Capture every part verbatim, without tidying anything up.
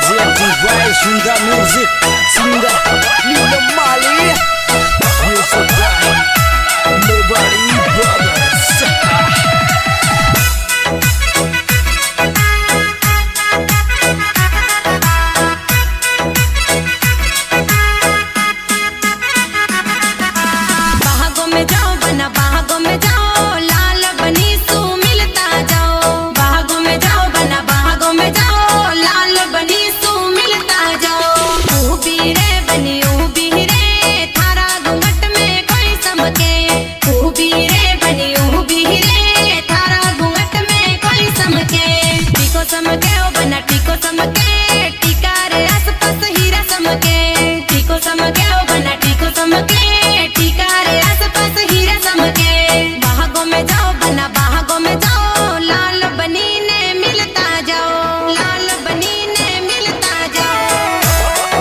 Representing by Sunda Music, Sunda Nina Mali, music by Nobody Brothers. बागों में जाओ बना बागों में जाओ लाल बनी सू मिलता जाओ बागों में जाओ बना बागों में जाओ लाल बनी सू मिलता जाओ ऊ बीरे बनी ऊ बीरे थारा घूंघट में कोई समके ऊ बीरे बनी ऊ बीरे थारा घूंघट में कोई समके टीको समके ओ बना टीको समके टीका रे आसपास हीरा समके टीको समके ओ बना टीको समके टीका रे आसपास हीरा समके बागों में जाओ बना बागों में जाओ लाल बनी ने मिलता जाओ लाल बनी ने मिलता जाओ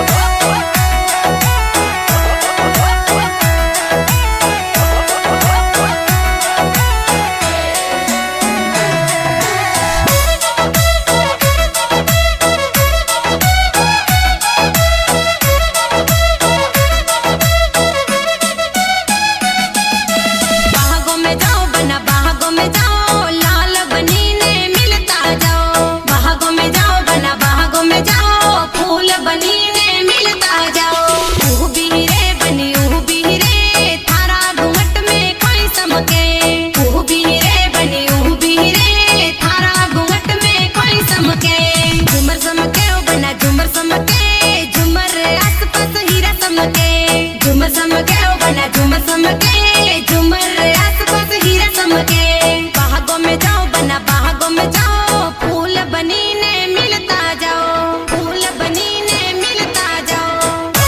बागों में जाओ बना बागों में जाओ लाल बनी ने मिलता जाओ बागों में जाओ बना बागों में जाओ फूल बनी ने मिलता जाओ ऊ बीरे बनी ऊ बीरे थारा घूंघट में कोई समके ऊ बीरे बनी ऊ बीरे थारा घूंघट में कोई समके झुमर समके ओ बना झुमर समके झुमर आसपास हीरा समके झुमर समके ओ बना झुमर समके झुमर आसपास हीरा समके बागों में जाओ बना बागों में जाओ फूल बनी ने मिलता जाओ फूल बनी ने मिलता जाओ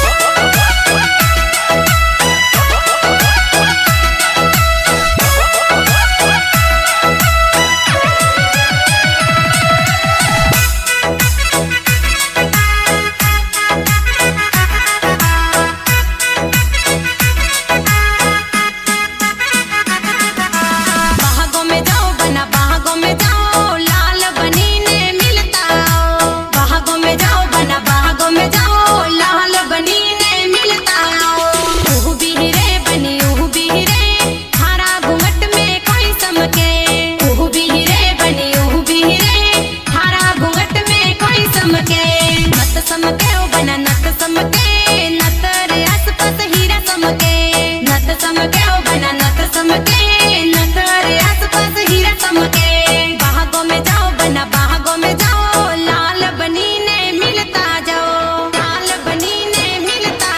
बागों में जाओ बना बागों में जाओ लाल बनी ने मिलता आओ बागों में जाओ बना बागों में जाओ लाल बनी ने मिलता आओ ऊ बीरे बनी ऊ बीरे थारा घूंघट में कोई समके ऊ बीरे बनी ऊ बीरे थारा घूंघट में कोई समके नत समके ओ बना नत समके नत रे आसपास हीरा समके नत समके ओ बना नत समके नत रे आसपास हीरा समके बागों में जाओ बना बागों में जाओ लाल बनी ने मिलता जाओ लाल बनी ने मिलता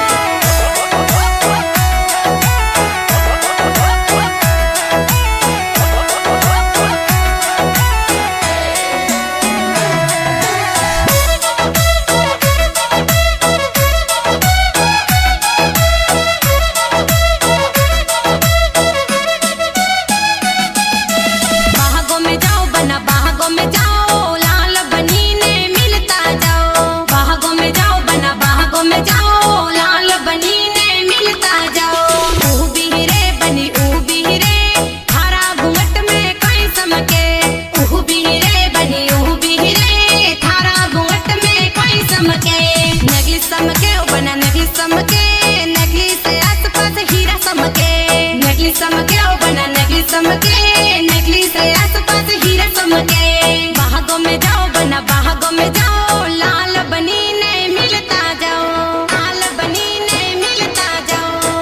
बागों में जाओ बना बागों में जाओ लाल बनी ने मिलता जाओ बागों में जाओ बना बागों में जाओ लाल बनी ने मिलता जाओ ऊ बीरे बनी ऊ बीरे थारा घूंघट में कोई समके ऊ बीरे बनी ऊ बीरे थारा घूंघट में कोई समके नगली समके ओ बना नगली समके नगली से आसपास हीरा समके नगली समके ओ बना नगली समके नगली से आसपास हीरा समके बागों में जाओ बना बागों में जाओ लाल बनी ने मिलता जाओ लाल बनी ने मिलता जाओ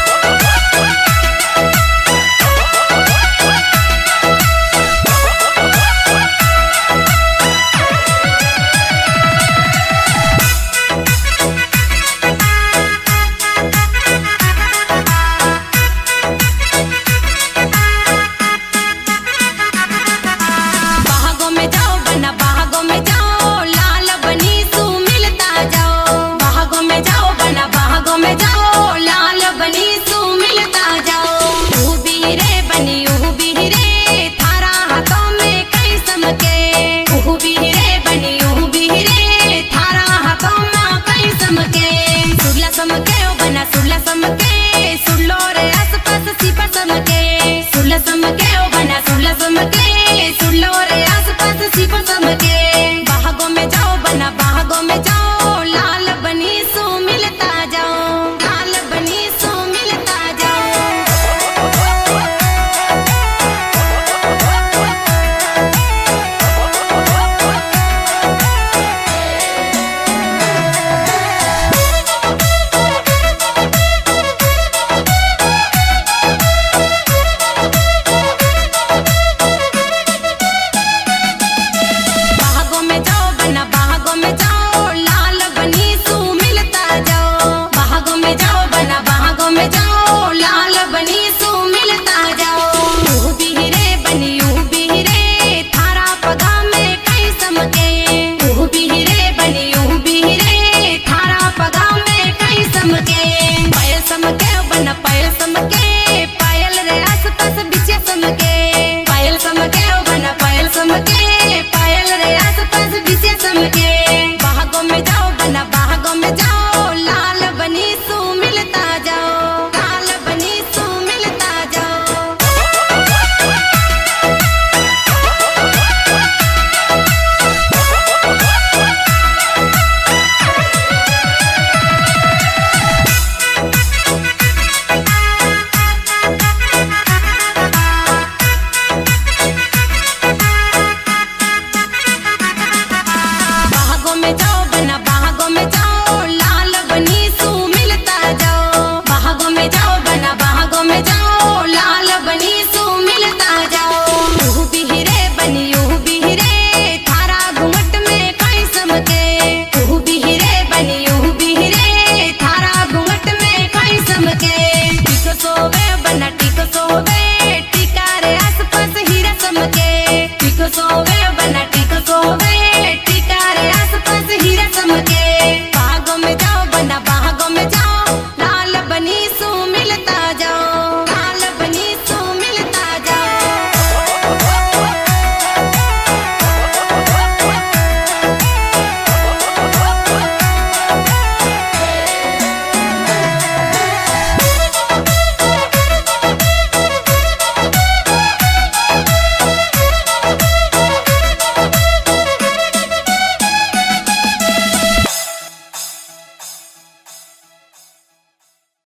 बागों में जाओ बना बागों में जाओ लाल बनी सू मिलता जाओ बागों में जाओ बना बागों में जाओ लाल बनी सू मिलता जाओ ऊ बीरे बनी ऊ बीरे थारा हाथों में कई समके ऊ बीरे बनी ऊ बीरे थारा हाथों में कई समके सुरला समके ओ बना सुरला समके सुरलो रे आसपास सीपा समके सुरला समके ओ बना सुरला समके सुरलो रे आसपास सीपा समके बागों में जाओ बना बागों के। बागों में जाओ बना बागों में जाओ, लाल बनी सू मिलता जाओ, लाल बनी सू मिलता जाओ। बागों में जाओ